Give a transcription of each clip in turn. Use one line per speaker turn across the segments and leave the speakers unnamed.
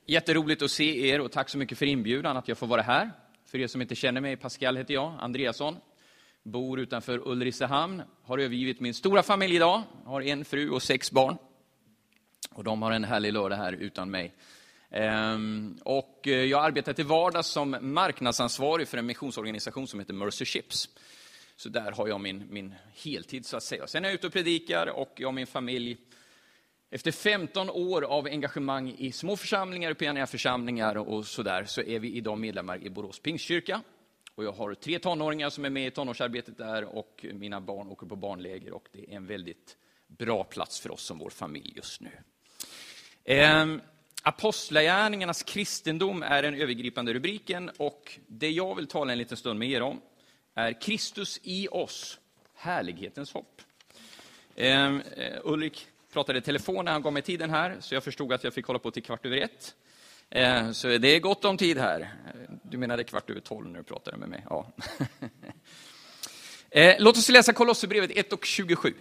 Jätteroligt att se er och tack så mycket för inbjudan att jag får vara här. För er som inte känner mig, Pascal heter jag, Andreasson. Bor utanför Ulricehamn, har övergivit min stora familj idag. Har en fru och 6 barn. Och de har en härlig lördag här utan mig. Och jag arbetar till vardags som marknadsansvarig för en missionsorganisation som heter Mercy Ships. Så där har jag min heltid så att säga. Sen är jag ute och predikar och jag och min familj, efter 15 år av engagemang i små församlingar, pionjärförsamlingar och sådär, så är vi idag medlemmar i Borås Pingstkyrka. Och jag har 3 tonåringar som är med i tonårsarbetet där och mina barn åker på barnläger och det är en väldigt bra plats för oss som vår familj just nu. Apostlagärningarnas kristendom är den övergripande rubriken och det jag vill tala en liten stund med er om är Kristus i oss, härlighetens hopp. Ulrik pratade i telefon när han gav mig tiden här så jag förstod att jag fick hålla på till 12:15. Så det är gott om tid här. Du menade 12:15 när du pratade med mig. Ja. Låt oss läsa Kolosserbrevet 1:27.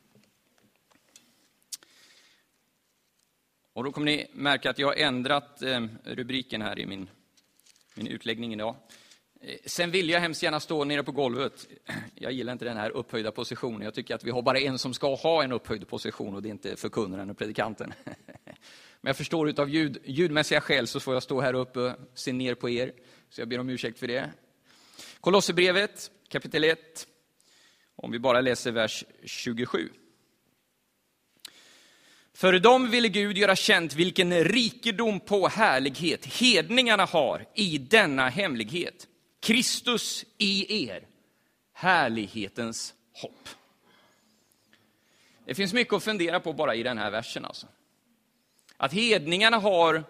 Och då kommer ni märka att jag har ändrat rubriken här i min utläggning idag. Sen vill jag hemskt gärna stå nere på golvet. Jag gillar inte den här upphöjda positionen. Jag tycker att vi har bara en som ska ha en upphöjd position och det är inte förkunnaren och predikanten. Men jag förstår utav ljudmässiga skäl så får jag stå här uppe och se ner på er. Så jag ber om ursäkt för det. Kolosserbrevet kapitel 1. Om vi bara läser vers 27. För dem ville Gud göra känt vilken rikedom på härlighet hedningarna har i denna hemlighet. Kristus i er, härlighetens hopp. Det finns mycket att fundera på bara i den här versen. Alltså. Att hedningarna har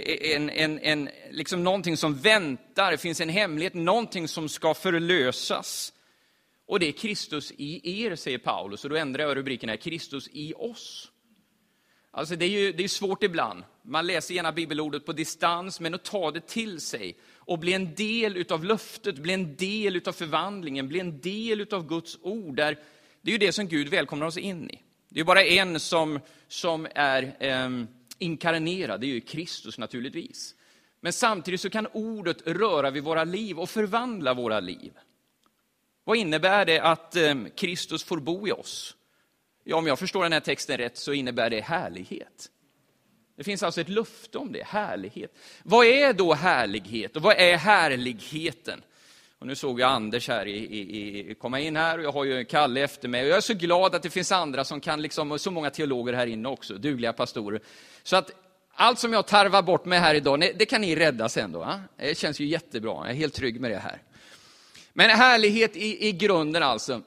liksom någonting som väntar, det finns en hemlighet, någonting som ska förlösas. Och det är Kristus i er, säger Paulus. Och då ändrar jag rubriken här, Kristus i oss. Alltså det är svårt ibland. Man läser gärna bibelordet på distans, men att ta det till sig och bli en del utav löftet, bli en del utav förvandlingen, bli en del utav Guds ord. Det är ju det som Gud välkomnar oss in i. Det är bara en som är inkarnerad, det är ju Kristus naturligtvis. Men samtidigt så kan ordet röra vid våra liv och förvandla våra liv. Vad innebär det att Kristus får bo i oss? Ja, om jag förstår den här texten rätt så innebär det härlighet. Det finns alltså ett löfte om det, härlighet. Vad är då härlighet och vad är härligheten? Och nu såg jag Anders här komma in här och jag har ju Kalle efter mig. Och jag är så glad att det finns andra som kan, liksom, och så många teologer här inne också, dugliga pastorer. Så att allt som jag tarvar bort med här idag, det kan ni rädda sen då. Ja? Det känns ju jättebra, jag är helt trygg med det här. Men härlighet i grunden alltså.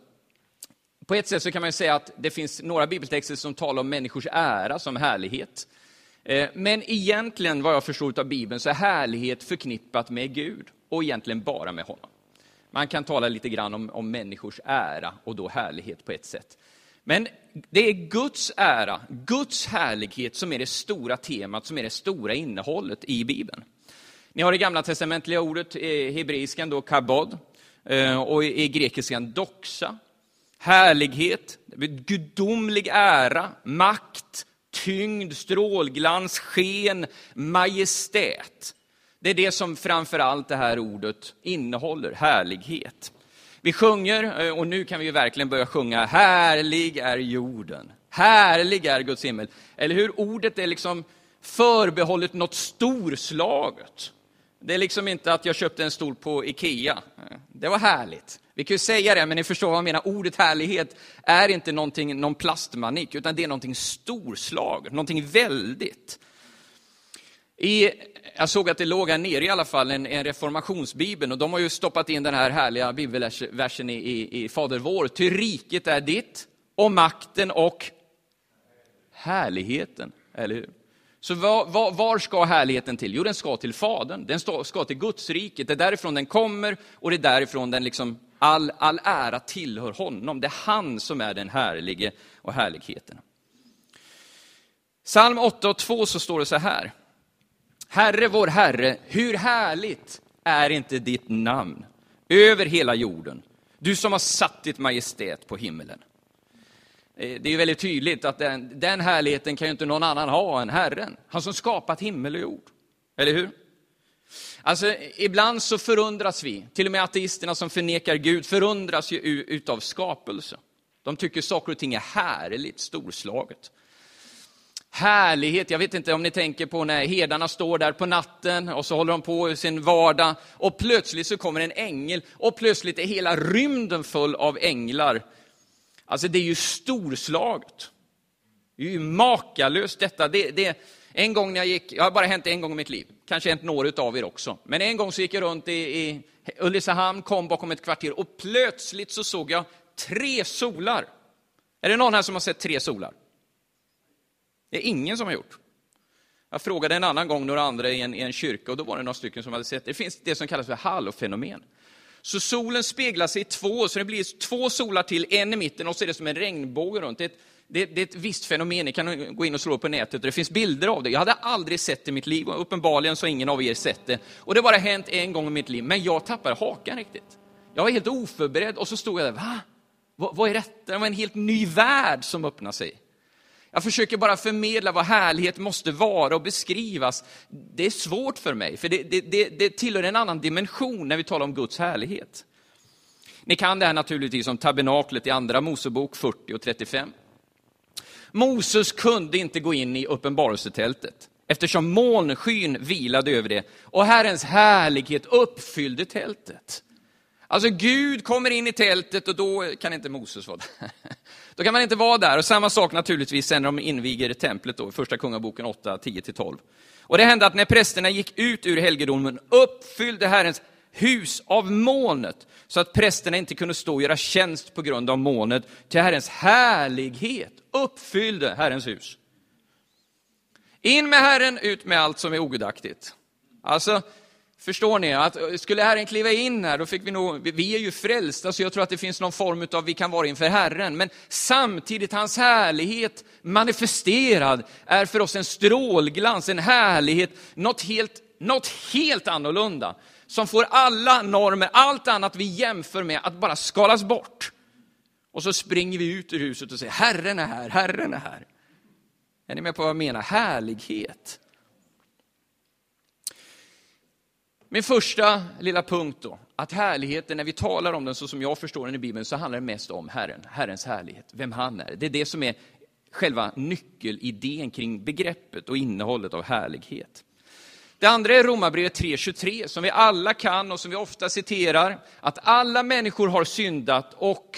På ett sätt så kan man säga att det finns några bibeltexter som talar om människors ära som härlighet. Men egentligen, vad jag förstår av Bibeln, så är härlighet förknippat med Gud och egentligen bara med honom. Man kan tala lite grann om människors ära och då härlighet på ett sätt. Men det är Guds ära, Guds härlighet som är det stora temat, som är det stora innehållet i Bibeln. Ni har det gamla testamentliga ordet, hebreiskan då kabod och i grekiskan doxa. Härlighet, gudomlig ära, makt, tyngd, strålglans, sken, majestät. Det är det som framförallt det här ordet innehåller, härlighet. Vi sjunger, och nu kan vi ju verkligen börja sjunga, härlig är jorden, härlig är Guds himmel. Eller hur? Ordet är liksom förbehållet något storslaget. Det är liksom inte att jag köpte en stol på Ikea. Det var härligt. Vi kan ju säga det, men ni förstår vad jag menar. Ordet härlighet är inte någon plastmanik, utan det är någonting storslaget, någonting väldigt. Jag såg att det låg här nere i alla fall en reformationsbibeln, och de har ju stoppat in den här härliga bibelversen i Fader vår. Ty riket är ditt, och makten och härligheten, eller hur? Så var ska härligheten till? Jo, den ska till Fadern. Den ska till Guds riket. Det är därifrån den kommer och det är därifrån den liksom all ära tillhör honom. Det är han som är den härlige och härligheten. Psalm 8:2 så står det så här. Herre vår Herre, hur härligt är inte ditt namn över hela jorden. Du som har satt ditt majestät på himmelen. Det är väldigt tydligt att den härligheten kan ju inte någon annan ha än Herren. Han som skapat himmel och jord. Eller hur? Alltså, ibland så förundras vi. Till och med ateisterna som förnekar Gud förundras ju utav skapelse. De tycker saker och ting är härligt, storslaget. Härlighet, jag vet inte om ni tänker på när herdarna står där på natten och så håller de på i sin vardag och plötsligt så kommer en ängel och plötsligt är hela rymden full av änglar. Alltså det är ju storslaget. Det är ju makalöst detta. En gång när jag gick, jag har bara hänt en gång i mitt liv, kanske hänt några av er också. Men en gång så gick jag runt i Ulricehamn, kom bakom ett kvarter och plötsligt så såg jag 3 solar. Är det någon här som har sett 3 solar? Det är ingen som har gjort. Jag frågade en annan gång några andra i en kyrka och då var det några stycken som hade sett. Det finns det som kallas för halofenomen. Så solen speglar sig i 2, så det blir 2 solar till, en i mitten och så är det som en regnbåge runt. Det är ett visst fenomen, ni kan gå in och slå på nätet och det finns bilder av det. Jag hade aldrig sett det i mitt liv och uppenbarligen så har ingen av er sett det. Och det har bara hänt en gång i mitt liv, men jag tappade hakan riktigt. Jag var helt oförberedd och så stod jag där, va? Vad är detta? Det var en helt ny värld som öppnade sig. Jag försöker bara förmedla vad härlighet måste vara och beskrivas. Det är svårt för mig, för det tillhör en annan dimension när vi talar om Guds härlighet. Ni kan det här naturligtvis om tabernaklet i andra Mosebok 40 och 35. Moses kunde inte gå in i uppenbarelsetältet eftersom molnskyn vilade över det och Herrens härlighet uppfyllde tältet. Alltså Gud kommer in i tältet och då kan inte Moses vara där. Då kan man inte vara där. Och samma sak naturligtvis sen när de inviger templet då, i första kungaboken 8, 10-12. Och det hände att när prästerna gick ut ur helgedomen uppfyllde Herrens hus av molnet. Så att prästerna inte kunde stå och göra tjänst på grund av molnet. Till Herrens härlighet uppfyllde Herrens hus. In med Herren, ut med allt som är ogudaktigt. Alltså, förstår ni att skulle Herren kliva in här, då fick vi är ju frälsta, så jag tror att det finns någon form av vi kan vara inför Herren. Men samtidigt hans härlighet manifesterad är för oss en strålglans, en härlighet, något helt annorlunda. Som får alla normer, allt annat vi jämför med att bara skalas bort. Och så springer vi ut ur huset och säger Herren är här, Herren är här. Är ni med på vad jag menar? Härlighet. Min första lilla punkt då, att härligheten, när vi talar om den så som jag förstår den i Bibeln, så handlar det mest om Herren, Herrens härlighet, vem han är. Det är det som är själva nyckelidén kring begreppet och innehållet av härlighet. Det andra är Romarbrevet 3:23 som vi alla kan och som vi ofta citerar, att alla människor har syndat och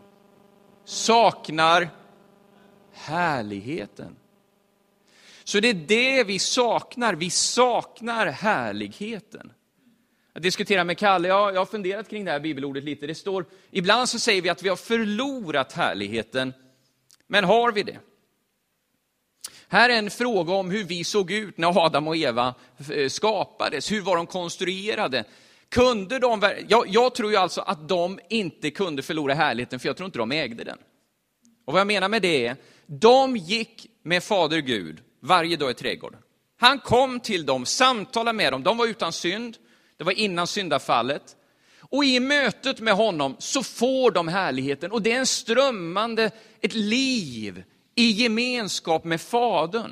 saknar härligheten. Så det är det vi saknar härligheten. Jag diskuterar med Kalle, jag har funderat kring det här bibelordet lite. Det står, ibland så säger vi att vi har förlorat härligheten, men har vi det? Här är en fråga om hur vi såg ut när Adam och Eva skapades. Hur var de konstruerade? Kunde de, jag tror ju alltså att de inte kunde förlora härligheten, för jag tror inte de ägde den. Och vad jag menar med det är, de gick med Fader Gud varje dag i trädgården. Han kom till dem, samtalade med dem. De var utan synd. Det var innan syndafallet. Och i mötet med honom så får de härligheten. Och det är en strömmande, ett liv i gemenskap med Fadern.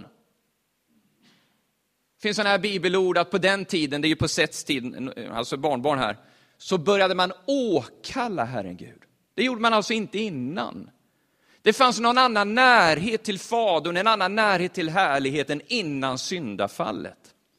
Det finns sådana här bibelord att på den tiden, det är ju på Sets tid, alltså barnbarn här, så började man åkalla Herren Gud. Det gjorde man alltså inte innan. Det fanns någon annan närhet till Fadern, en annan närhet till härligheten innan syndafallet.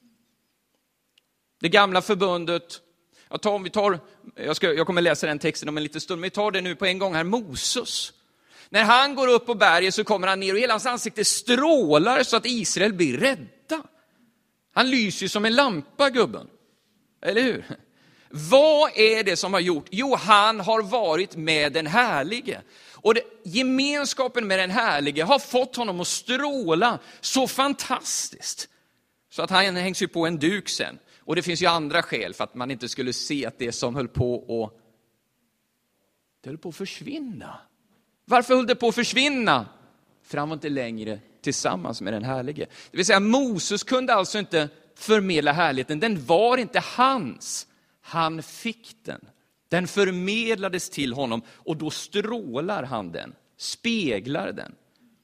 Det gamla förbundet, jag kommer läsa den texten om en liten stund, men vi tar det nu på en gång här, Moses. När han går upp på berget så kommer han ner och hela hans ansikte strålar så att Israel blir rädda. Han lyser som en lampa, gubben. Eller hur? Vad är det som har gjort? Jo, han har varit med den härlige. Och gemenskapen med den härlige har fått honom att stråla så fantastiskt. Så att han hängs ju på en duk sen. Och det finns ju andra skäl för att man inte skulle se att det som höll på att försvinna. Varför höll det på att försvinna? För han var inte längre tillsammans med den härlige. Det vill säga Moses kunde alltså inte förmedla härligheten. Den var inte hans. Han fick den. Den förmedlades till honom och då strålar han den. Speglar den.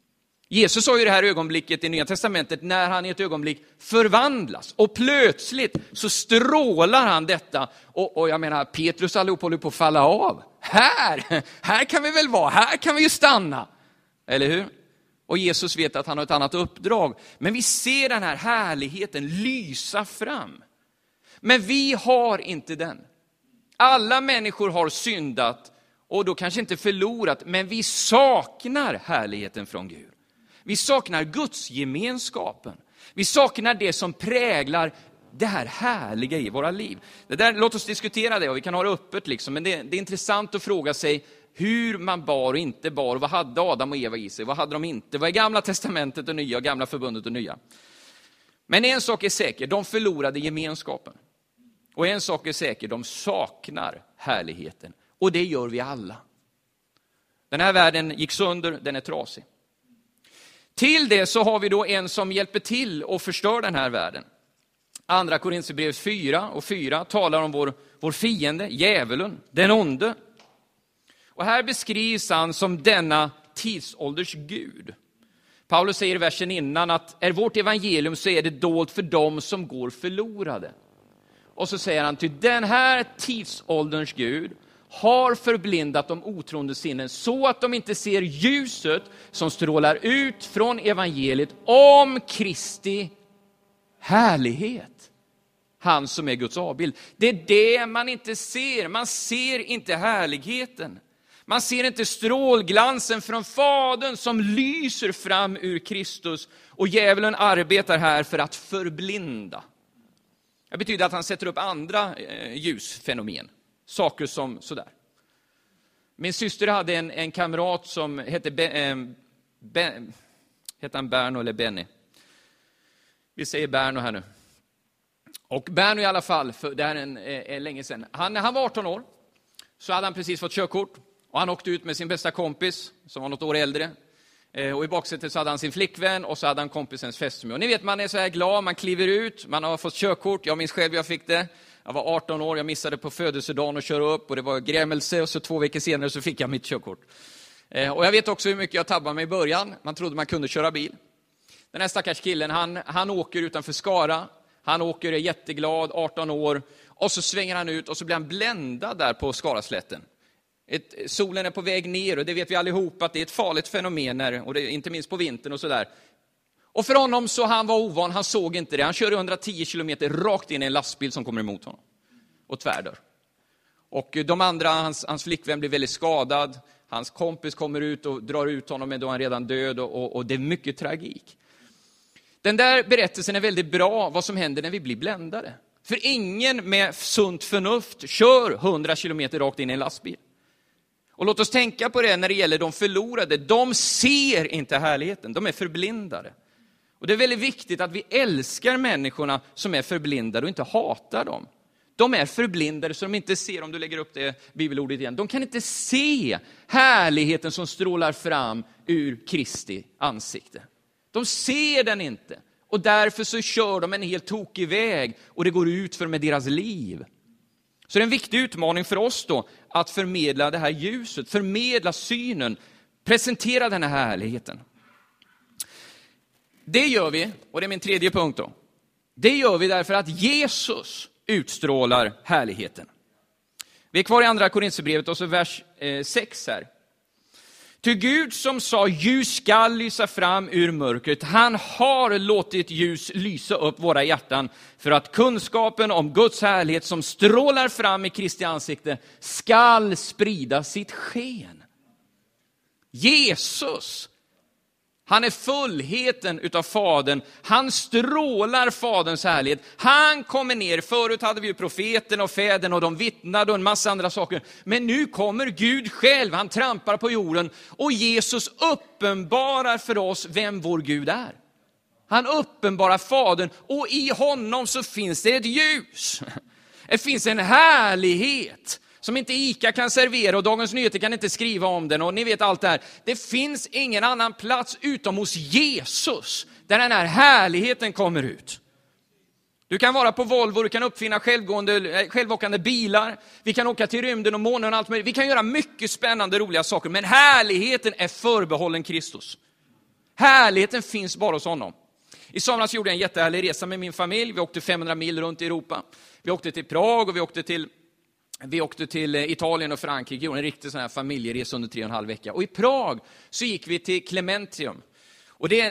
Jesus har ju det här ögonblicket i Nya Testamentet när han i ett ögonblick förvandlas. Och plötsligt så strålar han detta. Och jag menar, Petrus allihop håller på att falla av. Här kan vi väl vara, här kan vi ju stanna. Eller hur? Och Jesus vet att han har ett annat uppdrag. Men vi ser den här härligheten lysa fram. Men vi har inte den. Alla människor har syndat och då kanske inte förlorat. Men vi saknar härligheten från Gud. Vi saknar Guds gemenskapen. Vi saknar det som präglar det här härliga i våra liv. Låt oss diskutera det och vi kan ha det öppet liksom. Men det är intressant att fråga sig hur man bar och inte bar. Vad hade Adam och Eva i sig? Vad hade de inte? Vad är gamla testamentet och nya? Gamla förbundet och nya? Men en sak är säker, de förlorade gemenskapen. Och en sak är säker, de saknar härligheten. Och det gör vi alla. Den här världen gick sönder, den är trasig. Till det så har vi då en som hjälper till och förstör den här världen. Andra Korinthierbrevet 4:4 talar om vår fiende, djävulen, den onde. Och här beskrivs han som denna tidsålders Gud. Paulus säger i versen innan att är vårt evangelium så är det dolt för dem som går förlorade. Och så säger han till den här tidsålderns Gud har förblindat de otroende sinnen så att de inte ser ljuset som strålar ut från evangeliet om Kristi härlighet. Han som är Guds avbild. Det är det man inte ser. Man ser inte härligheten. Man ser inte strålglansen från Fadern som lyser fram ur Kristus. Och djävulen arbetar här för att förblinda. Det betyder att han sätter upp andra ljusfenomen. Saker som sådär. Min syster hade en kamrat som hette Berno eller Benny. Vi säger Berno här nu. Och Berno i alla fall, för det här är länge sedan. När han var 18 år så hade han precis fått körkort. Och han åkte ut med sin bästa kompis som var något år äldre. Och i baksätet så hade han sin flickvän och så hade han kompisens fästmö. Och ni vet, man är så här glad, man kliver ut, man har fått körkort. Jag minns själv jag fick det. Jag var 18 år, jag missade på födelsedagen och köra upp och det var grämelse och så 2 veckor senare så fick jag mitt körkort. Och jag vet också hur mycket jag tabbade mig i början. Man trodde man kunde köra bil. Den här stackars killen, han åker utanför Skara. Han åker, är jätteglad, 18 år. Och så svänger han ut och så blir han bländad där på Skaraslätten. Solen är på väg ner och det vet vi allihopa att det är ett farligt fenomen. Och det, inte minst på vintern och sådär. Och för honom så han var ovan, han såg inte det. Han kör 110 kilometer rakt in i en lastbil som kommer emot honom. Och tvärdör. Och de andra, hans flickvän blir väldigt skadad. Hans kompis kommer ut och drar ut honom men då är han redan död. Och det är mycket tragik. Den där berättelsen är väldigt bra vad som händer när vi blir bländade. För ingen med sunt förnuft kör 100 kilometer rakt in i en lastbil. Och låt oss tänka på det när det gäller de förlorade. De ser inte härligheten, de är förblindade. Och det är väldigt viktigt att vi älskar människorna som är förblindade och inte hatar dem. De är förblindade så de inte ser, om du lägger upp det bibelordet igen. De kan inte se härligheten som strålar fram ur Kristi ansikte. De ser den inte. Och därför så kör de en helt tokig väg och det går ut för med deras liv. Så det är en viktig utmaning för oss då att förmedla det här ljuset, förmedla synen, presentera den här härligheten. Det gör vi, och det är min tredje punkt då. Det gör vi därför att Jesus utstrålar härligheten. Vi är kvar i andra Korinthierbrevet och så vers 6 här. Ty Gud som sa ljus skall lysa fram ur mörkret, han har låtit ljus lysa upp våra hjärtan för att kunskapen om Guds härlighet som strålar fram i Kristi ansikte skall sprida sitt sken. Jesus, han är fullheten utav Fadern. Han strålar Faderns härlighet. Han kommer ner. Förut hade vi ju profeten och fäden och de vittnade och en massa andra saker. Men nu kommer Gud själv. Han trampar på jorden. Och Jesus uppenbarar för oss vem vår Gud är. Han uppenbarar Fadern. Och i honom så finns det ett ljus. Det finns en härlighet som inte ICA kan servera och Dagens Nyheter kan inte skriva om den och ni vet allt det här. Det finns ingen annan plats utom hos Jesus där den här härligheten kommer ut. Du kan vara på Volvo, du kan uppfinna självåkande bilar. Vi kan åka till rymden och månen och allt möjligt. Vi kan göra mycket spännande, roliga saker. Men härligheten är förbehållen Kristus. Härligheten finns bara hos honom. I somras gjorde jag en jättehärlig resa med min familj. Vi åkte 500 mil runt i Europa. Vi åkte till Prag och vi åkte till Italien och Frankrike. En riktig sån här familjeresa under 3,5 veckor. Och i Prag så gick vi till Clementium. Och det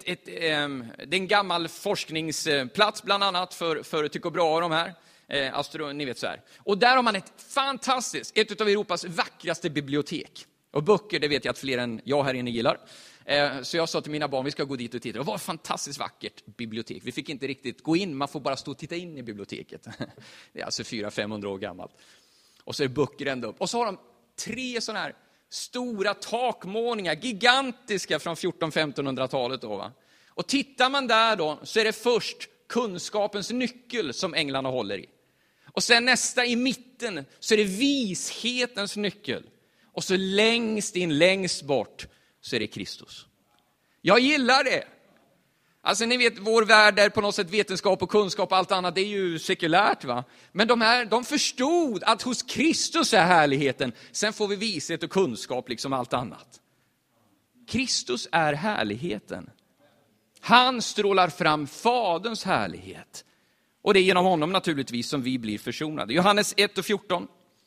är en gammal forskningsplats bland annat för Tycho Brahe och de här. Ni vet så här. Och där har man ett av Europas vackraste bibliotek. Och böcker, det vet jag att fler än jag här inne gillar. Så jag sa till mina barn, vi ska gå dit och titta. Det var ett fantastiskt vackert bibliotek. Vi fick inte riktigt gå in, man får bara stå och titta in i biblioteket. Det är alltså 400-500 år gammalt. Och så är det böcker ända upp. Och så har de 3 sådana här stora takmålningar, gigantiska från 1400-1500-talet då, va? Och tittar man där då, så är det först kunskapens nyckel som änglarna håller i. Och sen nästa i mitten så är det vishetens nyckel. Och så längst bort så är det Kristus. Jag gillar det. Alltså ni vet, vår värld är på något sätt vetenskap och kunskap och allt annat, det är ju sekulärt, va? Men de förstod att hos Kristus är härligheten. Sen får vi vishet och kunskap liksom allt annat. Kristus är härligheten. Han strålar fram Faderns härlighet. Och det är genom honom naturligtvis som vi blir försonade. Johannes 1:14.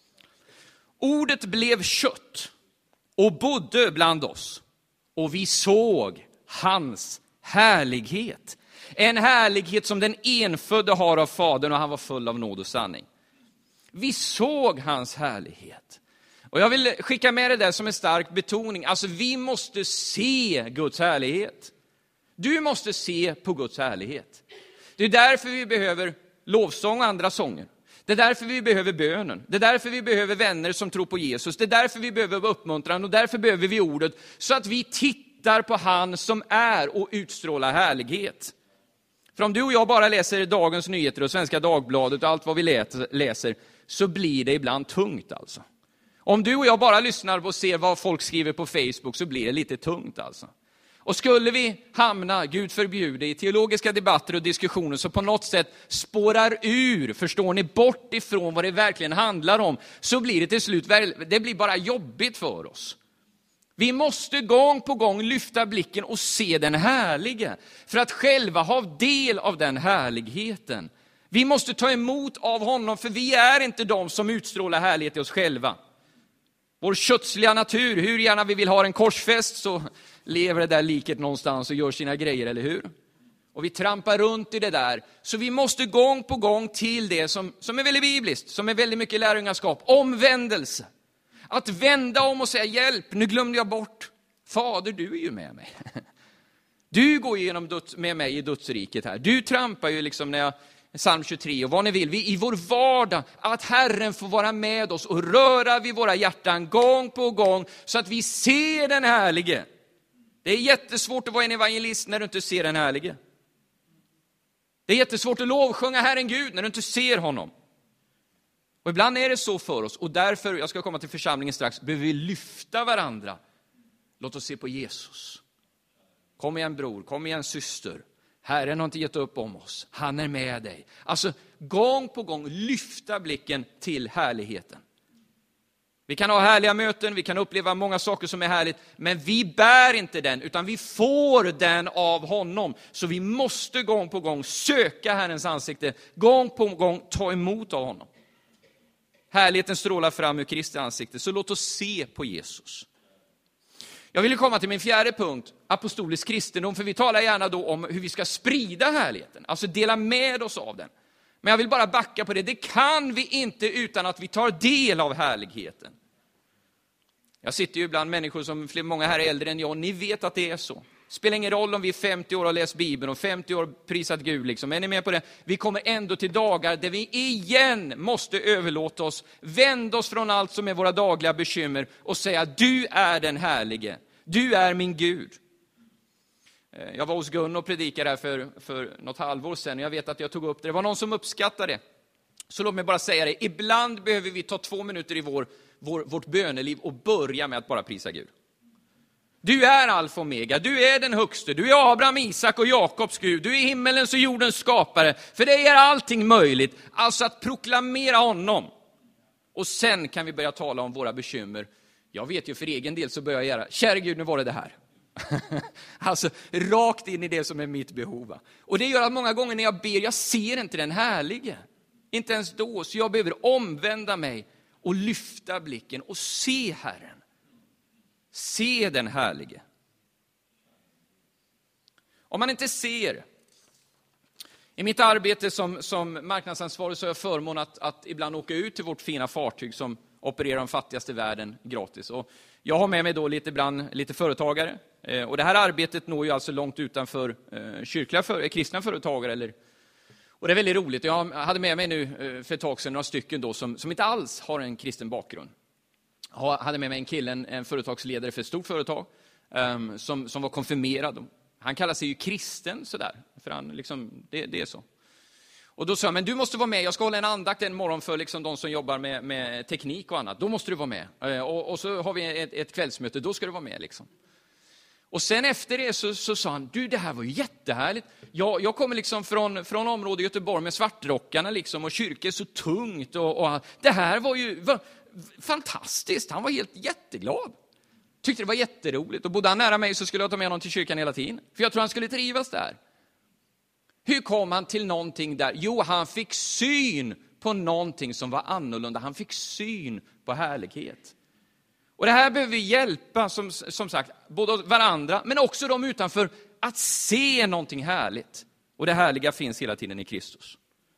Ordet blev kött och bodde bland oss. Och vi såg hans härlighet. En härlighet som den enfödde har av Fadern, och han var full av nåd och sanning. Vi såg hans härlighet. Och jag vill skicka med det där som en stark betoning. Alltså vi måste se Guds härlighet. Du måste se på Guds härlighet. Det är därför vi behöver lovsång och andra sånger. Det är därför vi behöver bönen. Det är därför vi behöver vänner som tror på Jesus. Det är därför vi behöver uppmuntran, och därför behöver vi ordet. Så att vi tittar på han som är och utstrålar härlighet. För om du och jag bara läser Dagens Nyheter och Svenska Dagbladet och allt vad vi läser, så blir det ibland tungt alltså. Om du och jag bara lyssnar på och ser vad folk skriver på Facebook, så blir det lite tungt alltså. Och skulle vi hamna, Gud förbjude, i teologiska debatter och diskussioner så på något sätt spårar ur, förstår ni, bort ifrån vad det verkligen handlar om, så blir det till slut, det blir bara jobbigt för oss. Vi måste gång på gång lyfta blicken och se den härlige, för att själva ha del av den härligheten. Vi måste ta emot av honom, för vi är inte de som utstrålar härlighet i oss själva. Vår kötsliga natur, hur gärna vi vill ha en korsfäst, så lever det där liket någonstans och gör sina grejer, eller hur? Och vi trampar runt i det där. Så vi måste gång på gång till det som är väldigt bibliskt, som är väldigt mycket lärjungaskap. Omvändelse. Att vända om och säga, hjälp, nu glömde jag bort. Fader, du är ju med mig. Du går igenom med mig i dödsriket här. Du trampar ju liksom när jag... Psalm 23 och vad ni vill, vi i vår vardag, att Herren får vara med oss och röra vid våra hjärtan gång på gång, så att vi ser den härlige. Det är jättesvårt att vara en evangelist när du inte ser den härlige. Det är jättesvårt att lovsjunga Herren Gud när du inte ser honom. Och ibland är det så för oss, och därför, jag ska komma till församlingen strax, behöver vi lyfta varandra. Låt oss se på Jesus. Kom igen bror, kom igen syster. Herren har inte gett upp om oss. Han är med dig. Alltså gång på gång lyfta blicken till härligheten. Vi kan ha härliga möten, vi kan uppleva många saker som är härligt, men vi bär inte den, utan vi får den av honom. Så vi måste gång på gång söka Herrens ansikte, gång på gång ta emot av honom. Härligheten strålar fram ur Kristi ansikte, så låt oss se på Jesus. Jag vill komma till min fjärde punkt, apostolisk kristendom, för vi talar gärna då om hur vi ska sprida härligheten, alltså dela med oss av den. Men jag vill bara backa på det, det kan vi inte utan att vi tar del av härligheten. Jag sitter ju bland människor som många här är äldre än jag, ni vet att det är så. Spelar ingen roll om vi är 50 år och har läst Bibeln och 50 år prisat Gud liksom. Är ni med på det? Vi kommer ändå till dagar där vi igen måste överlåta oss, vända oss från allt som är våra dagliga bekymmer och säga, du är den härlige, du är min Gud. Jag var hos Gun och predikade här för något halvår sedan, och jag vet att jag tog upp det. Det var någon som uppskattade det. Så låt mig bara säga det, ibland behöver vi ta 2 minuter i vårt böneliv och börja med att bara prisa Gud. Du är alfa och omega, du är den högste, du är Abraham, Isak och Jakobs Gud, du är himmelens och jordens skapare, för dig är allting möjligt. Alltså att proklamera honom. Och sen kan vi börja tala om våra bekymmer. Jag vet ju för egen del så börjar jag göra, kära Gud, nu var det här. Alltså rakt in i det som är mitt behov. Och det gör att många gånger när jag ber, jag ser inte den härlige. Inte ens då, så jag behöver omvända mig och lyfta blicken och se Herren. Se den härlige. Om man inte ser, i mitt arbete som marknadsansvarig så har jag förmån att ibland åka ut till vårt fina fartyg som opererar de fattigaste i världen gratis. Och jag har med mig då lite företagare. Och det här arbetet når ju alltså långt utanför kristna företagare. Och det är väldigt roligt. Jag hade med mig nu för ett tag sedan några stycken då som inte alls har en kristen bakgrund. Jag hade med mig en kille, en företagsledare för ett stort företag som var konfirmerad. Han kallar sig ju kristen sådär, för han liksom, det är så. Och då sa jag, men du måste vara med, jag ska hålla en andakt en morgon för liksom de som jobbar med teknik och annat. Då måste du vara med. Och så har vi ett kvällsmöte, då ska du vara med liksom. Och sen efter det så sa han, du det här var ju jättehärligt. Jag kommer liksom från området Göteborg med svartrockarna liksom, och kyrka är så tungt. Och det här var fantastiskt, han var jätteglad. Tyckte det var jätteroligt. Och bodde han nära mig så skulle jag ta med honom till kyrkan hela tiden. För jag tror han skulle trivas där. Hur kom han till någonting där? Jo, han fick syn på någonting som var annorlunda. Han fick syn på härlighet. Och det här behöver vi hjälpa, som sagt, både varandra men också de utanför att se någonting härligt. Och det härliga finns hela tiden i Kristus.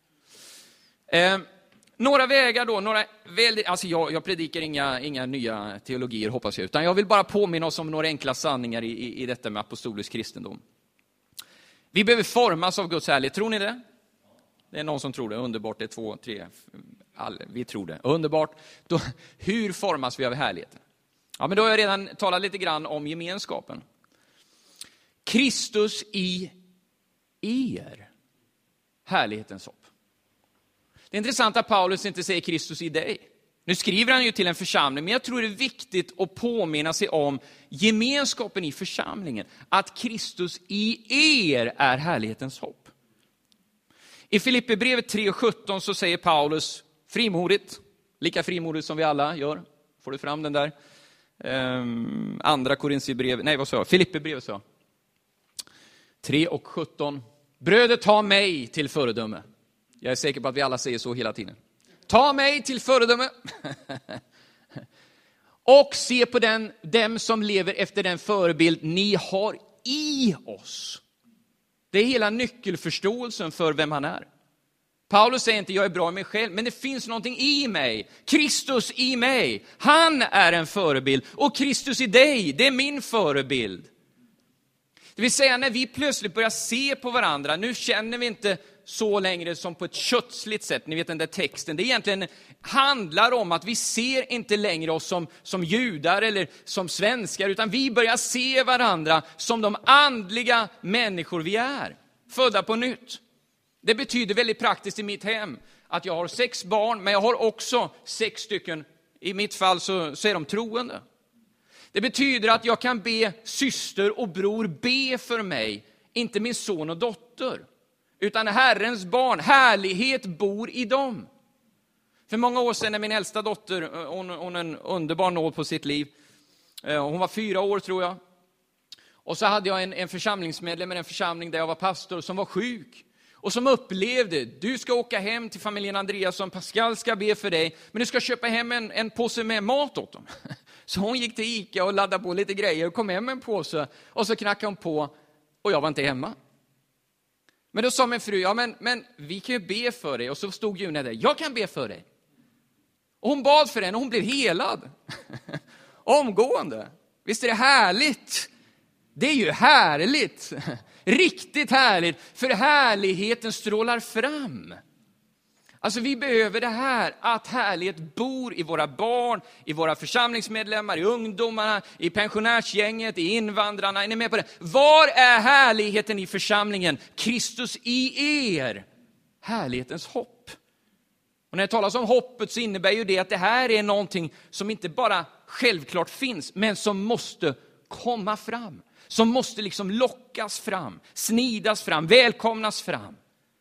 Några vägar då, alltså jag predikar inga nya teologier hoppas jag, utan jag vill bara påminna oss om några enkla sanningar i detta med apostolisk kristendom. Vi behöver formas av Guds härlighet, tror ni det? Det är någon som tror det, underbart, det är 2, 3, vi tror det, underbart. Då, hur formas vi av härligheten? Ja, men då har jag redan talat lite grann om gemenskapen. Kristus i er, härlighetens hopp. Det är intressant att Paulus inte säger Kristus i dig. Nu skriver han ju till en församling, men jag tror det är viktigt att påminna sig om gemenskapen i församlingen. Att Kristus i er är härlighetens hopp. I Filipperbrevet 3:17 så säger Paulus frimodigt, lika frimodigt som vi alla gör. Får du fram den där? Andra Korinthierbrevet, nej vad sa jag? Filipperbrevet sa 3:17. Bröder, ta mig till föredöme. Jag är säker på att vi alla säger så hela tiden. Ta mig till föredöme. Och se på dem som lever efter den förebild ni har i oss. Det är hela nyckelförståelsen för vem han är. Paulus säger inte jag är bra i mig själv, men det finns någonting i mig. Kristus i mig. Han är en förebild. Och Kristus i dig, det är min förebild. Det vill säga när vi plötsligt börjar se på varandra, nu känner vi inte så längre som på ett kötsligt sätt. Ni vet den där texten. Det egentligen handlar om att vi ser inte längre oss som judar eller som svenskar. Utan vi börjar se varandra som de andliga människor vi är. Födda på nytt. Det betyder väldigt praktiskt i mitt hem att jag har 6 barn. Men jag har också 6 stycken. I mitt fall så är de troende. Det betyder att jag kan be syster och bror be för mig. Inte min son och dotter. Utan Herrens barn, härlighet bor i dem. För många år sedan när min äldsta dotter, hon en underbar nåd på sitt liv. Hon var 4 år tror jag. Och så hade jag en församlingsmedlem i en församling där jag var pastor som var sjuk. Och som upplevde, du ska åka hem till familjen Andreasson, Pascal ska be för dig. Men du ska köpa hem en påse med mat åt dem. Så hon gick till Ica och laddade på lite grejer och kom hem med en påse. Och så knackade hon på och jag var inte hemma. Men då sa min fru, ja men vi kan ju be för dig. Och så stod Juna där, jag kan be för dig. Och hon bad för henne och hon blev helad. Omgående. Visst är det härligt? Det är ju härligt. Riktigt härligt. För härligheten strålar fram. Alltså vi behöver det här, att härlighet bor i våra barn, i våra församlingsmedlemmar, i ungdomarna, i pensionärsgänget, i invandrarna. Är ni med på det? Var är härligheten i församlingen? Kristus i er. Härlighetens hopp. Och när det talas om hoppet så innebär ju det att det här är någonting som inte bara självklart finns, men som måste komma fram. Som måste liksom lockas fram, snidas fram, välkomnas fram.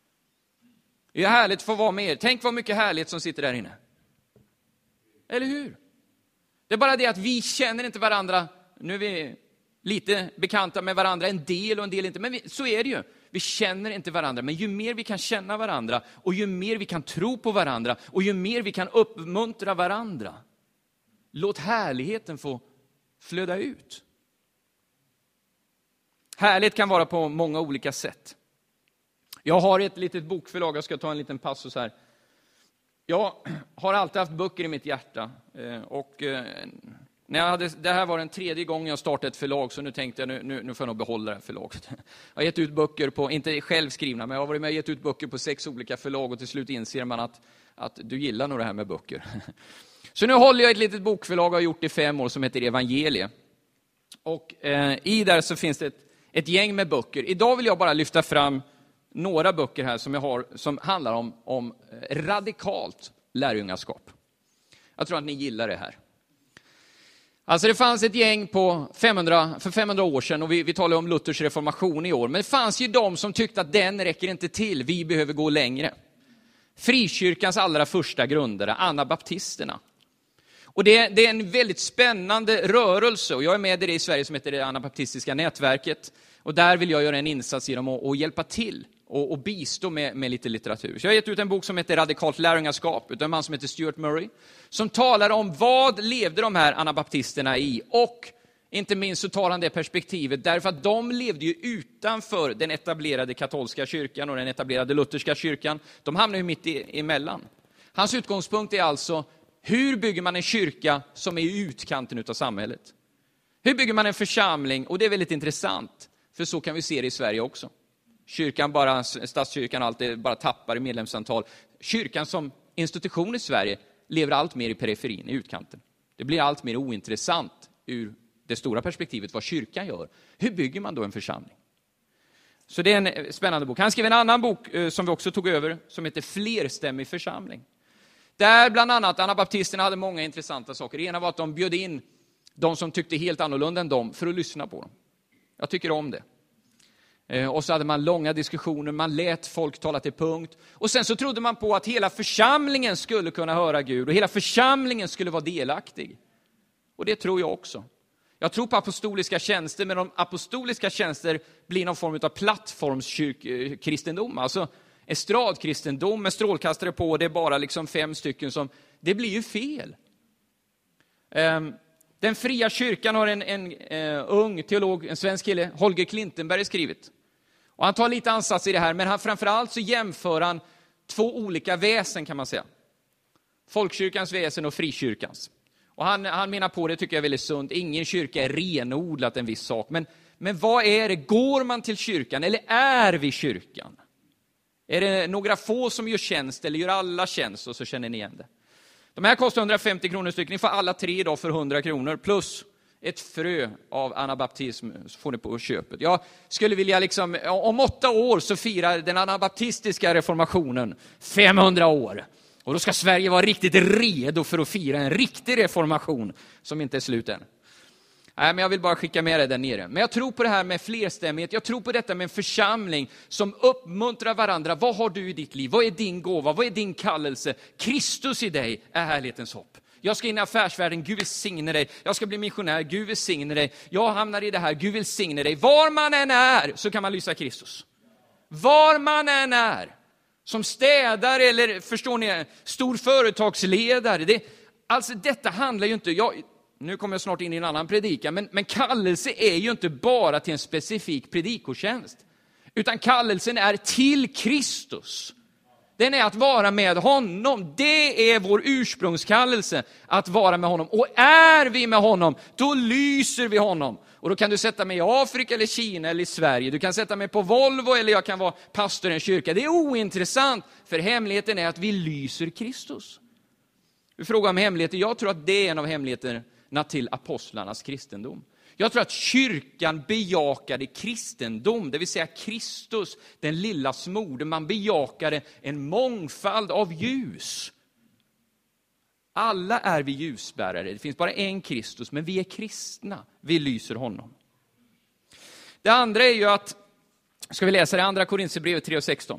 Det är härligt att få vara med er. Tänk vad mycket härlighet som sitter där inne. Eller hur? Det är bara det att vi känner inte varandra. Nu är vi lite bekanta med varandra, en del och en del inte. Men så är det ju. Vi känner inte varandra, men ju mer vi kan känna varandra och ju mer vi kan tro på varandra och ju mer vi kan uppmuntra varandra, låt härligheten få flöda ut. Härlighet kan vara på många olika sätt. Jag har ett litet bokförlag, jag ska ta en liten passus här. Jag har alltid haft böcker i mitt hjärta. Och det här var den 3:e gången jag startade ett förlag, så nu tänkte jag nu får jag nog behålla det här förlaget. Jag har gett ut böcker på, inte självskrivna, men jag har varit med och gett ut böcker på 6 olika förlag och till slut inser man att du gillar nog det här med böcker. Så nu håller jag ett litet bokförlag och har gjort det i 5 år som heter Evangelie. Och i där så finns det ett gäng med böcker. Idag vill jag bara lyfta fram några böcker här som jag har som handlar om radikalt lärjungaskap. Jag tror att ni gillar det här. Alltså det fanns ett gäng för 500 år sedan, och vi talar om Luthers reformation i år. Men det fanns ju de som tyckte att den räcker inte till, vi behöver gå längre. Frikyrkans allra första grundare, anabaptisterna. Och det är en väldigt spännande rörelse, och jag är med i det i Sverige som heter det anabaptistiska nätverket. Och där vill jag göra en insats genom att hjälpa till och bistå med lite litteratur. Så jag har gett ut en bok som heter Radikalt lärjungaskap, utav en man som heter Stuart Murray, som talar om vad levde de här anabaptisterna i. Och inte minst så tar han det perspektivet därför att de levde ju utanför den etablerade katolska kyrkan och den etablerade lutherska kyrkan. De hamnar ju mitt emellan. Hans utgångspunkt är alltså, hur bygger man en kyrka som är i utkanten utav samhället? Hur bygger man en församling? Och det är väldigt intressant, för så kan vi se det i Sverige också. Statskyrkan alltid bara tappar i medlemsantal. Kyrkan som institution i Sverige lever allt mer i periferin, i utkanten. Det blir allt mer ointressant ur det stora perspektivet vad kyrkan gör. Hur bygger man då en församling? Så det är en spännande bok. Han skrev en annan bok som vi också tog över, som heter Flerstämmig församling. Där bland annat anabaptisterna hade många intressanta saker. Det ena var att de bjöd in de som tyckte helt annorlunda än dem för att lyssna på dem. Jag tycker om det. Och så hade man långa diskussioner, man lät folk tala till punkt. Och sen så trodde man på att hela församlingen skulle kunna höra Gud och hela församlingen skulle vara delaktig. Och det tror jag också. Jag tror på apostoliska tjänster, men de apostoliska tjänster blir någon form av plattformskristendom. Alltså estradkristendom med strålkastare på, och det är bara liksom 5 stycken som... Det blir ju fel. Den fria kyrkan har en ung teolog, en svensk kille, Holger Klintenberg, skrivit. Och han tar lite ansats i det här, men framförallt så jämför han 2 olika väsen, kan man säga. Folkkyrkans väsen och frikyrkans. Och han menar på, det tycker jag är väldigt sunt, ingen kyrka är renodlat en viss sak. Men vad är det? Går man till kyrkan eller är vi kyrkan? Är det några få som gör tjänst eller gör alla tjänst, och så känner ni igen det? De här kostar 150 kronor styck. Ni får alla 3 idag för 100 kronor. Plus ett frö av anabaptism så får ni på köpet. Jag skulle vilja om 8 år så firar den anabaptistiska reformationen 500 år. Och då ska Sverige vara riktigt redo för att fira en riktig reformation som inte är slut än. Nej, men jag vill bara skicka med det där nere. Men jag tror på det här med flerstämmighet. Jag tror på detta med en församling som uppmuntrar varandra. Vad har du i ditt liv? Vad är din gåva? Vad är din kallelse? Kristus i dig är härlighetens hopp. Jag ska in i affärsvärlden, Gud välsigne dig. Jag ska bli missionär, Gud välsigne dig. Jag hamnar i det här, Gud välsigne dig. Var man än är så kan man lysa Kristus. Var man än är. Som städare eller, förstår ni, stor företagsledare. Alltså detta handlar ju inte... Nu kommer jag snart in i en annan predikan, men kallelse är ju inte bara till en specifik predikotjänst. Utan kallelsen är till Kristus. Den är att vara med honom. Det är vår ursprungskallelse, att vara med honom. Och är vi med honom, då lyser vi honom. Och då kan du sätta mig i Afrika eller Kina eller i Sverige. Du kan sätta mig på Volvo eller jag kan vara pastor i en kyrka. Det är ointressant, för hemligheten är att vi lyser Kristus. Vi frågar om hemligheter. Jag tror att det är en av hemligheterna till apostlarnas kristendom. Jag tror att kyrkan bejakade kristendom, det vill säga Kristus, den lilla smorden. Man bejakade en mångfald av ljus. Alla är vi ljusbärare. Det finns bara en Kristus, men vi är kristna. Vi lyser honom. Det andra är ju att, ska vi läsa det andra Korinthierbrevet 3:16.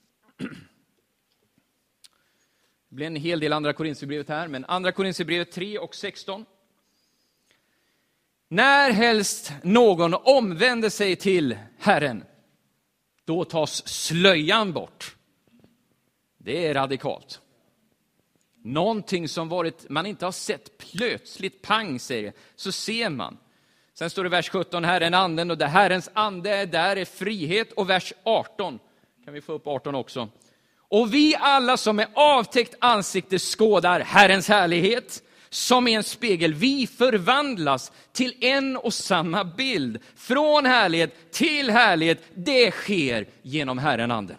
Det blir en hel del andra Korinthierbrevet här, men andra Korinthierbrevet 3:16. När helst någon omvänder sig till Herren, då tas slöjan bort. Det är radikalt. Någonting som man inte har sett plötsligt, pang säger det, så ser man. Sen står det vers 17, Herren anden, och där Herrens ande är, där är frihet. Och vers 18, kan vi få upp 18 också. Och vi alla som är avtäckt ansikte skådar Herrens härlighet, som i en spegel. Vi förvandlas till en och samma bild. Från härlighet till härlighet, det sker genom Herren anden.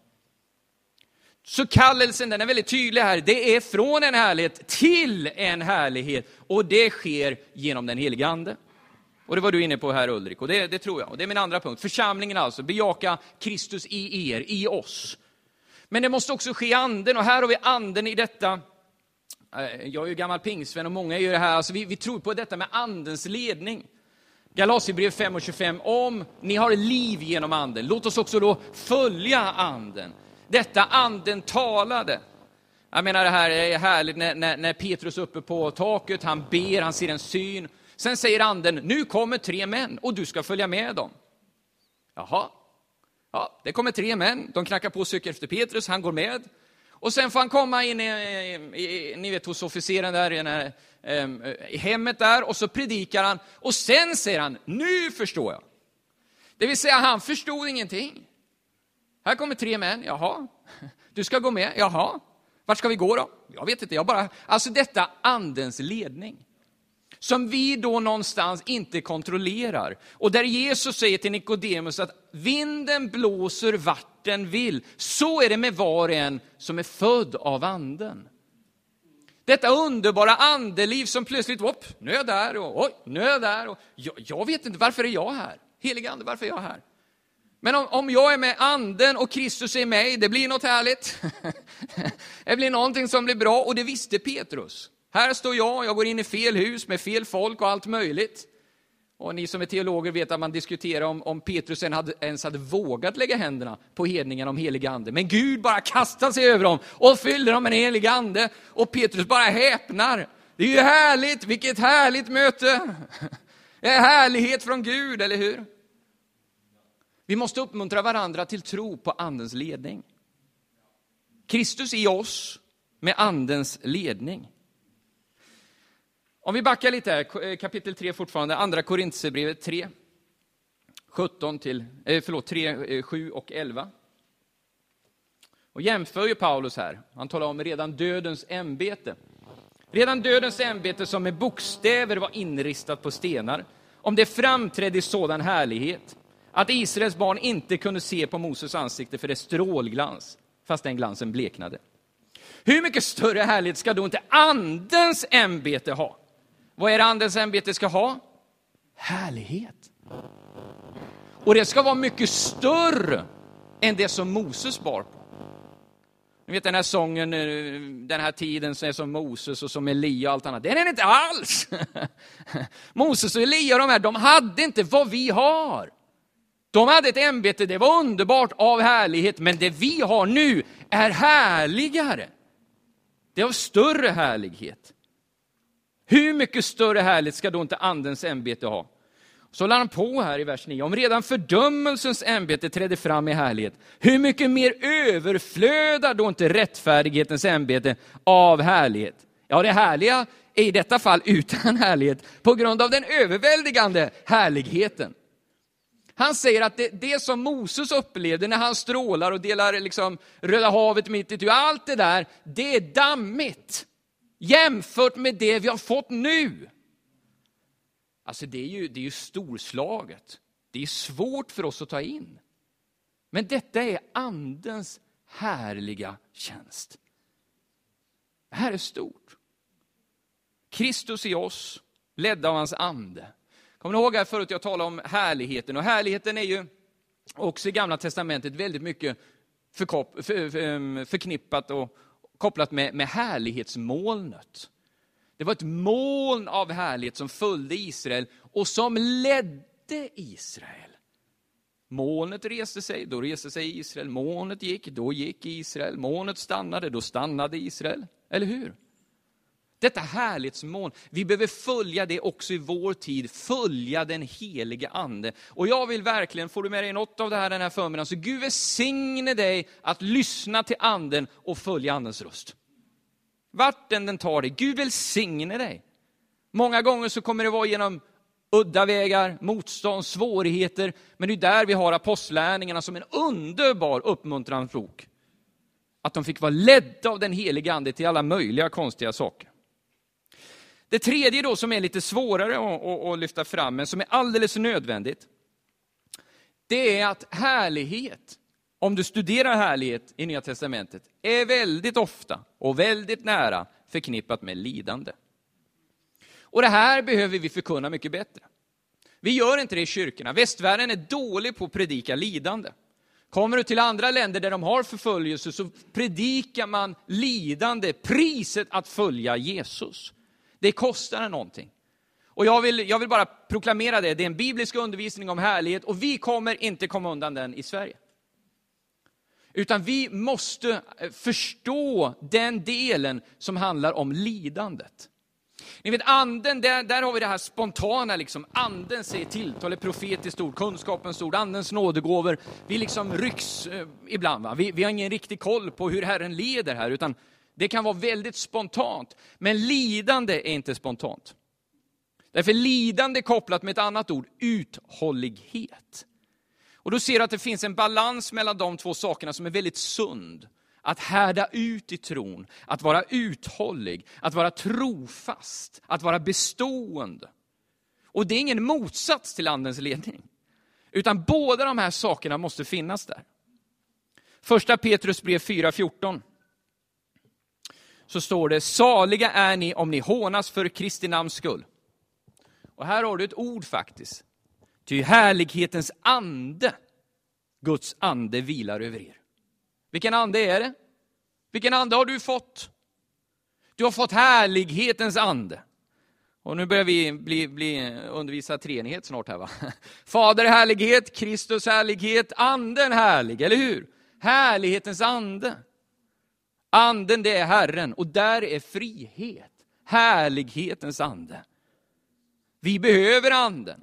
Så kallelsen, den är väldigt tydlig här. Det är från en härlighet till en härlighet. Och det sker genom den helige ande. Och det var du inne på här, Ulrik. Och det tror jag. Och det är min andra punkt. Församlingen alltså. Bejaka Kristus i er, i oss. Men det måste också ske i anden. Och här har vi anden i detta. Jag är ju gammal pingsvän och många gör det här. Alltså vi tror på detta med andens ledning. Galaterbrevet 5:25. Om ni har liv genom anden, låt oss också då följa anden. Detta anden talade. Jag menar, det här är härligt när Petrus är uppe på taket, han ber, han ser en syn. Sen säger anden, nu kommer 3 män och du ska följa med dem. Jaha, ja, det kommer 3 män, de knackar på och söker efter Petrus, han går med. Och sen får han komma in ni vet, hos officeren där i hemmet där, och så predikar han. Och sen säger han, nu förstår jag. Det vill säga, han förstod ingenting. Här kommer 3 män, jaha. Du ska gå med, jaha. Vart ska vi gå då? Jag vet inte, Alltså detta andens ledning. Som vi då någonstans inte kontrollerar. Och där Jesus säger till Nikodemus att vinden blåser vart den vill. Så är det med var och en som är född av anden. Detta underbara andeliv som plötsligt, nu är jag där och nu är jag där. Och jag vet inte, varför är jag här? Helige ande, varför är jag här? Men om jag är med anden och Kristus är med, det blir något härligt. Det blir någonting som blir bra, och det visste Petrus. Här står jag går in i fel hus med fel folk och allt möjligt. Och ni som är teologer vet att man diskuterar om Petrus ens hade vågat lägga händerna på hedningen om helig ande. Men Gud bara kastar sig över dem och fyller dem med en helig ande. Och Petrus bara häpnar. Det är ju härligt, vilket härligt möte. Det är härlighet från Gud, eller hur? Vi måste uppmuntra varandra till tro på andens ledning. Kristus i oss med andens ledning. Om vi backar lite här, kapitel 3 fortfarande, andra Korinthierbrevet 3, 7 och 11. Och jämför ju Paulus här. Han talar om redan dödens ämbete. Redan dödens ämbete som med bokstäver var inristat på stenar. Om det framträdde i sådan härlighet att Israels barn inte kunde se på Moses ansikte för dess strålglans, fast den glansen bleknade. Hur mycket större härlighet ska då inte andens ämbete ha? Vad är det andens ämbete ska ha? Härlighet. Och det ska vara mycket större än det som Moses bar på. Ni vet den här sången, den här tiden som är som Moses och som Elia och allt annat. Det är den inte alls. Moses och Elia, de hade inte vad vi har. De hade ett ämbete, det var underbart av härlighet. Men det vi har nu är härligare. Det är av större härlighet. Hur mycket större härlighet ska då inte andens ämbete ha? Så lär han på här i vers 9. Om redan fördömelsens ämbete trädde fram i härlighet, hur mycket mer överflödar då inte rättfärdighetens ämbete av härlighet? Ja, det härliga är i detta fall utan härlighet på grund av den överväldigande härligheten. Han säger att det som Moses upplevde när han strålar och delar liksom Röda havet mitt i, allt det där, det är dammigt jämfört med det vi har fått nu. Alltså det är ju storslaget. Det är svårt för oss att ta in. Men detta är andens härliga tjänst. Det här är stort. Kristus i oss, ledd av hans ande. Kommer ni ihåg här förut jag talade om härligheten? Och härligheten är ju också i Gamla testamentet väldigt mycket förknippat och kopplat med härlighetsmolnet. Det var ett moln av härlighet som följde Israel och som ledde Israel. Molnet reste sig, då reste sig Israel. Molnet gick, då gick Israel. Molnet stannade, då stannade Israel. Eller hur? Detta härlighetsmål, vi behöver följa det också i vår tid, följa den helige ande. Och jag vill verkligen, får du med dig något av det här den här förmiddagen, så Gud välsigne dig att lyssna till anden och följa andens röst. Vart den tar dig, Gud välsigne dig. Många gånger så kommer det vara genom udda vägar, motstånd, svårigheter, men det är där vi har apostlärningarna som en underbar uppmuntransbok. Att de fick vara ledda av den helige ande till alla möjliga konstiga saker. Det tredje då som är lite svårare att lyfta fram, men som är alldeles nödvändigt, det är att härlighet, om du studerar härlighet i Nya testamentet, är väldigt ofta och väldigt nära förknippat med lidande. Och det här behöver vi förkunna mycket bättre. Vi gör inte det i kyrkorna. Västvärlden är dålig på att predika lidande. Kommer du till andra länder där de har förföljelse så predikar man lidande, priset att följa Jesus. Det kostar någonting. Och jag vill bara proklamera det. Det är en biblisk undervisning om härlighet och vi kommer inte komma undan den i Sverige. Utan vi måste förstå den delen som handlar om lidandet. Ni vet, anden, där har vi det här spontana, liksom. Anden säger tilltal, är profetiskt ord, kunskapens ord, andens nådegåvor. Vi liksom rycks ibland. Va? Vi har ingen riktig koll på hur Herren leder här, utan det kan vara väldigt spontant. Men lidande är inte spontant. Därför lidande är kopplat med ett annat ord, uthållighet. Och då ser du att det finns en balans mellan de två sakerna som är väldigt sund. Att härda ut i tron, att vara uthållig, att vara trofast, att vara bestående. Och det är ingen motsats till andens ledning. Utan båda de här sakerna måste finnas där. Första Petrus brev 4:14. Så står det, saliga är ni om ni hånas för Kristi namns skull. Och här har du ett ord faktiskt. Ty härlighetens ande, Guds ande vilar över er. Vilken ande är det? Vilken ande har du fått? Du har fått härlighetens ande. Och nu börjar vi bli undervisa treenighet snart här, va? Fader härlighet, Kristus härlighet, anden härlig, eller hur? Härlighetens ande. Anden, det är Herren och där är frihet. Härlighetens ande. Vi behöver anden.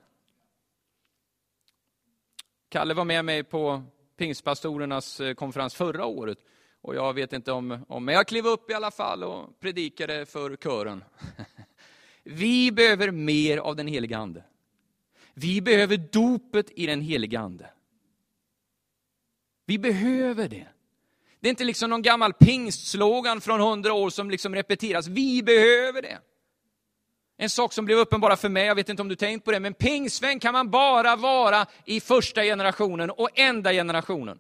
Kalle var med mig på Pingstpastorernas konferens förra året. Och jag vet inte om jag klev upp i alla fall och predikade för kören. Vi behöver mer av den heliga ande. Vi behöver dopet i den heliga ande. Vi behöver det. Det är inte liksom någon gammal pingstslogan från 100 år som liksom repeteras. Vi behöver det. En sak som blev uppenbara för mig, jag vet inte om du tänkt på det, men pingstvän kan man bara vara i första generationen och enda generationen.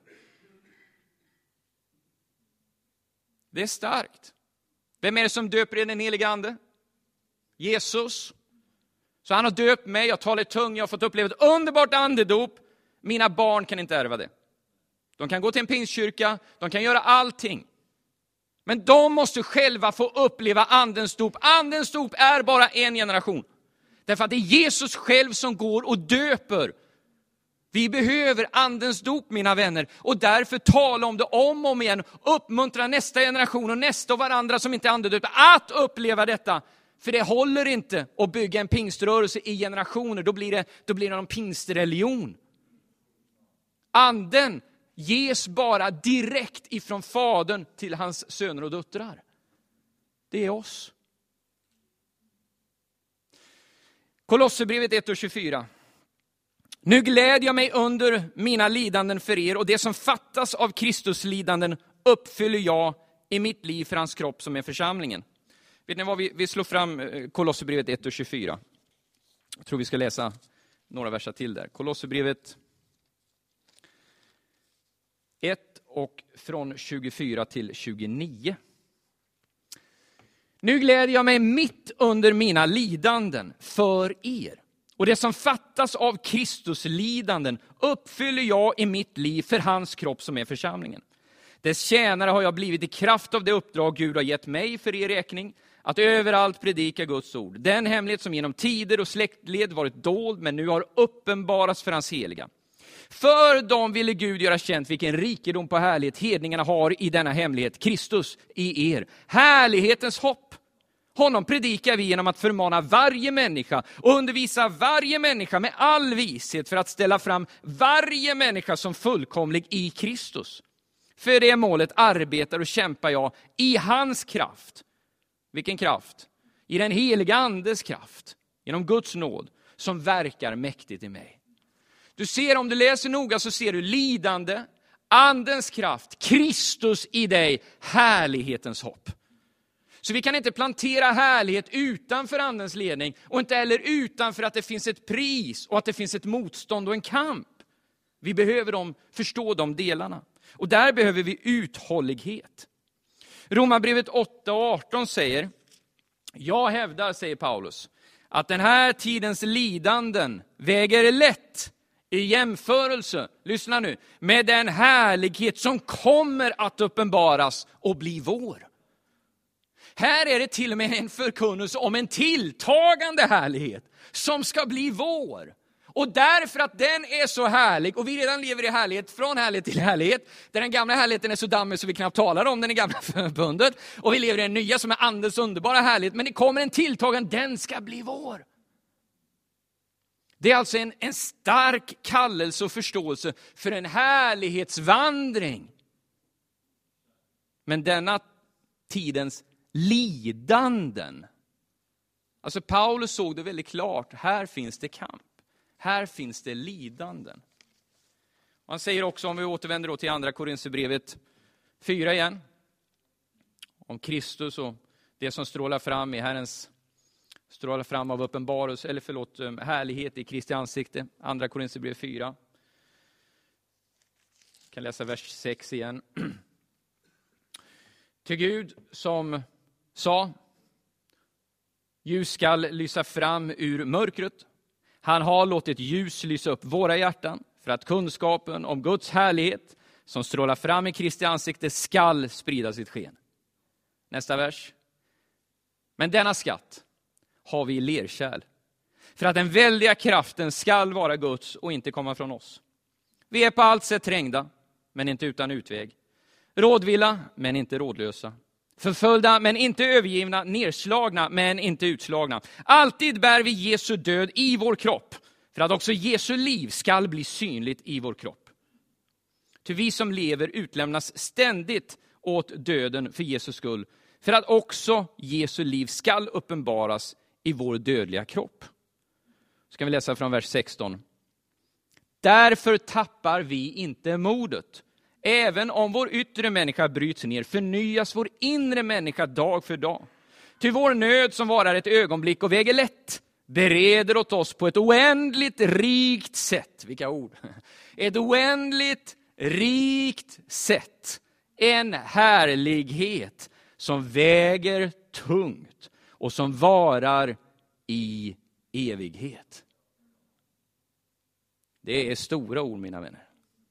Det är starkt. Vem är det som döper i den heliga ande? Jesus. Så han har döpt mig, jag talar i tung, jag har fått uppleva ett underbart andedop. Mina barn kan inte ärva det. De kan gå till en pingstkyrka, de kan göra allting. Men de måste själva få uppleva andens dop. Andens dop är bara en generation. Därför att det är Jesus själv som går och döper. Vi behöver andens dop, mina vänner. Och därför tala om det om och om igen. Uppmuntra nästa generation och nästa och varandra som inte är andedöpta att uppleva detta. För det håller inte att bygga en pingströrelse i generationer. Då blir det någon pingstreligion. Anden ges bara direkt ifrån fadern till hans söner och döttrar. Det är oss. Kolosserbrevet 1:24. Nu glädjer jag mig under mina lidanden för er och det som fattas av Kristus lidanden uppfyller jag i mitt liv för hans kropp som är församlingen. Vet ni vad, vi slår fram Kolosserbrevet 1:24. Jag tror vi ska läsa några verser till där. Kolosserbrevet 1 och från 24 till 29. Nu glädjer jag mig mitt under mina lidanden för er. Och det som fattas av Kristus lidanden uppfyller jag i mitt liv för hans kropp som är församlingen. Dess tjänare har jag blivit i kraft av det uppdrag Gud har gett mig för er räkning. Att överallt predika Guds ord. Den hemlighet som genom tider och släktled varit dold men nu har uppenbarats för hans heliga. För dem ville Gud göra känt vilken rikedom på härlighet hedningarna har i denna hemlighet. Kristus i er. Härlighetens hopp. Honom predikar vi genom att förmana varje människa och undervisa varje människa med all vishet för att ställa fram varje människa som fullkomlig i Kristus. För det målet arbetar och kämpar jag i hans kraft. Vilken kraft? I den heliga andes kraft. Genom Guds nåd som verkar mäktigt i mig. Du ser, om du läser noga så ser du lidande, andens kraft, Kristus i dig, härlighetens hopp. Så vi kan inte plantera härlighet utanför andens ledning och inte heller utanför att det finns ett pris och att det finns ett motstånd och en kamp. Vi behöver förstå de delarna. Och där behöver vi uthållighet. Romarbrevet 8:18 säger: jag hävdar, säger Paulus, att den här tidens lidanden väger lätt i jämförelse, lyssna nu, med den härlighet som kommer att uppenbaras och bli vår. Här är det till och med en förkunnelse om en tilltagande härlighet som ska bli vår. Och därför att den är så härlig, och vi redan lever i härlighet, från härlighet till härlighet, där den gamla härligheten är så dammig så vi knappt talar om den i gamla förbundet, och vi lever i den nya som är andens underbara härlighet, men det kommer en tilltagande, den ska bli vår. Det är alltså en stark kallelse och förståelse för en härlighetsvandring. Men denna tidens lidanden, alltså Paulus såg det väldigt klart, här finns det kamp. Här finns det lidanden. Han säger också, om vi återvänder då till andra Korinthierbrevet 4 igen, om Kristus och det som strålar fram av uppenbarelse, eller härlighet i Kristi ansikte. Andra Korinthierbrevet 4. Jag kan läsa vers 6 igen. Till Gud som sa: ljus skall lysa fram ur mörkret. Han har låtit ljus lysa upp våra hjärtan för att kunskapen om Guds härlighet som strålar fram i Kristi ansikte skall sprida sitt sken. Nästa vers. Men denna skatt har vi i lerkärl för att den väldiga kraften skall vara Guds och inte komma från oss. Vi är på allt sätt trängda, men inte utan utväg. Rådvilla, men inte rådlösa. Förföljda, men inte övergivna. Nerslagna, men inte utslagna. Alltid bär vi Jesu död i vår kropp, för att också Jesu liv skall bli synligt i vår kropp. Ty vi som lever utlämnas ständigt åt döden för Jesus skull, för att också Jesu liv skall uppenbaras i vår dödliga kropp. Ska vi läsa från vers 16. Därför tappar vi inte modet. Även om vår yttre människa bryts ner, förnyas vår inre människa dag för dag. Ty vår nöd som varar ett ögonblick och väger lätt bereder åt oss på ett oändligt rikt sätt. Vilka ord! Ett oändligt rikt sätt. En härlighet som väger tungt och som varar i evighet. Det är stora ord, mina vänner.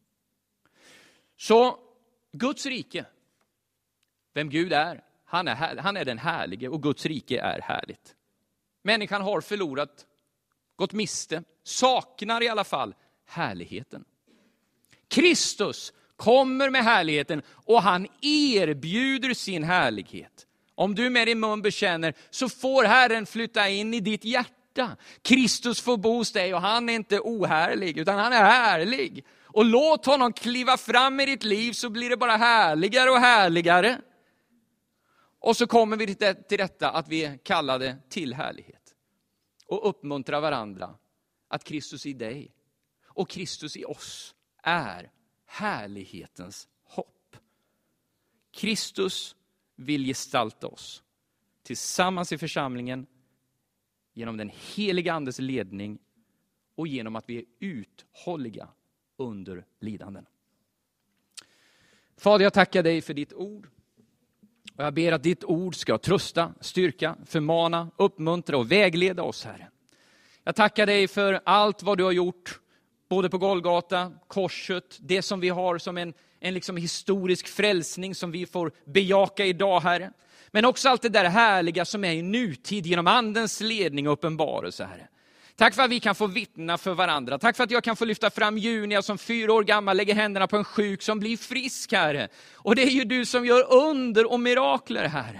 Så Guds rike, vem Gud är, han är den härlige, och Guds rike är härligt. Människan har förlorat, gått miste, saknar i alla fall härligheten. Kristus kommer med härligheten och han erbjuder sin härlighet. Om du med din mun bekänner, så får Herren flytta in i ditt hjärta. Kristus får bo hos dig, och han är inte ohärlig utan han är härlig. Och låt honom kliva fram i ditt liv, så blir det bara härligare och härligare. Och så kommer vi till detta att vi är kallade till härlighet. Och uppmuntra varandra att Kristus i dig och Kristus i oss är härlighetens hopp. Kristus vill gestalta oss tillsammans i församlingen genom den heliga andes ledning och genom att vi är uthålliga under lidanden. Fader, jag tackar dig för ditt ord. Och jag ber att ditt ord ska trösta, styrka, förmana, uppmuntra och vägleda oss, Herre. Jag tackar dig för allt vad du har gjort, både på Golgata, korset, det som vi har som en liksom historisk frälsning som vi får bejaka idag, Herre. Men också allt det där härliga som är i nutid genom andens ledning och uppenbarelse, Herre. Tack för att vi kan få vittna för varandra. Tack för att jag kan få lyfta fram Junia som 4 år gammal, lägger händerna på en sjuk som blir frisk, Herre. Och det är ju du som gör under och mirakler, Herre.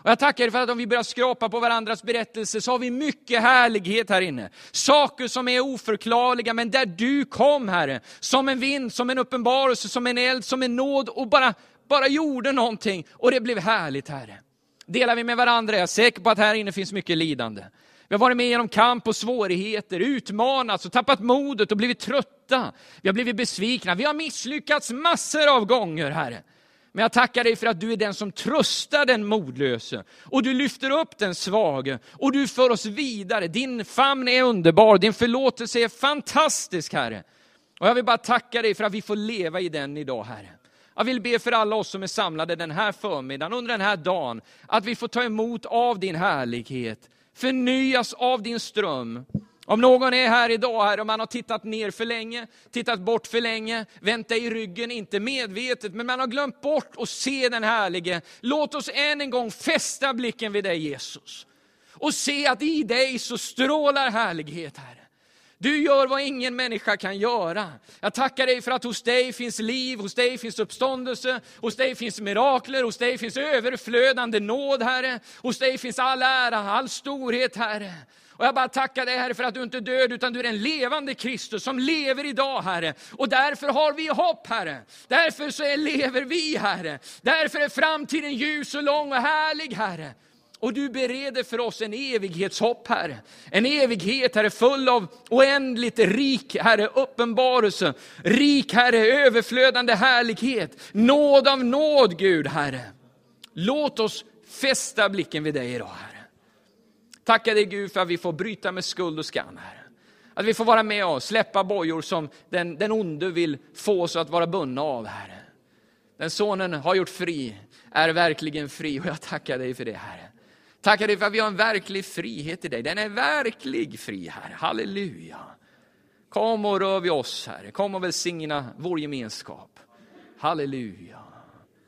Och jag tackar dig för att om vi börjar skrapa på varandras berättelser så har vi mycket härlighet här inne. Saker som är oförklarliga, men där du kom, Herre. Som en vind, som en uppenbarelse, som en eld, som en nåd och bara gjorde någonting. Och det blev härligt, Herre. Delar vi med varandra, jag är säker på att här inne finns mycket lidande. Vi har varit med genom kamp och svårigheter, utmanats och tappat modet och blivit trötta. Vi har blivit besvikna, vi har misslyckats massor av gånger, Herre. Men jag tackar dig för att du är den som tröstar den modlöse. Och du lyfter upp den svage. Och du för oss vidare. Din famn är underbar, din förlåtelse är fantastisk, Herre. Och jag vill bara tacka dig för att vi får leva i den idag, Herre. Jag vill be för alla oss som är samlade den här förmiddagen, under den här dagen, att vi får ta emot av din härlighet. Förnyas av din ström. Om någon är här idag, här, och man har tittat ner för länge, tittat bort för länge, vänt i ryggen, inte medvetet, men man har glömt bort att se den härlige. Låt oss än en gång fästa blicken vid dig, Jesus. Och se att i dig så strålar härlighet, Herre. Du gör vad ingen människa kan göra. Jag tackar dig för att hos dig finns liv, hos dig finns uppståndelse, hos dig finns mirakler, hos dig finns överflödande nåd, Herre. Hos dig finns all ära, all storhet, Herre. Och jag bara tackar dig, Herre, för att du inte är död utan du är en levande Kristus som lever idag, Herre. Och därför har vi hopp, Herre. Därför så lever vi, Herre. Därför är framtiden ljus och lång och härlig, Herre. Och du bereder för oss en evighetshopp, Herre. En evighet, Herre, full av oändligt rik, Herre, uppenbarelse. Rik, Herre, överflödande härlighet. Nåd av nåd, Gud, Herre. Låt oss fästa blicken vid dig idag, Herre. Tackar dig, Gud, för att vi får bryta med skuld och skam, Herre. Att vi får vara med och släppa bojor som den onde vill få oss att vara bundna av, Herre. Den sonen har gjort fri, är verkligen fri, och jag tackar dig för det, Herre. Tackar dig för att vi har en verklig frihet i dig. Den är verklig fri, Herre. Halleluja. Kom och rör vid oss, Herre. Kom och välsigna vår gemenskap. Halleluja.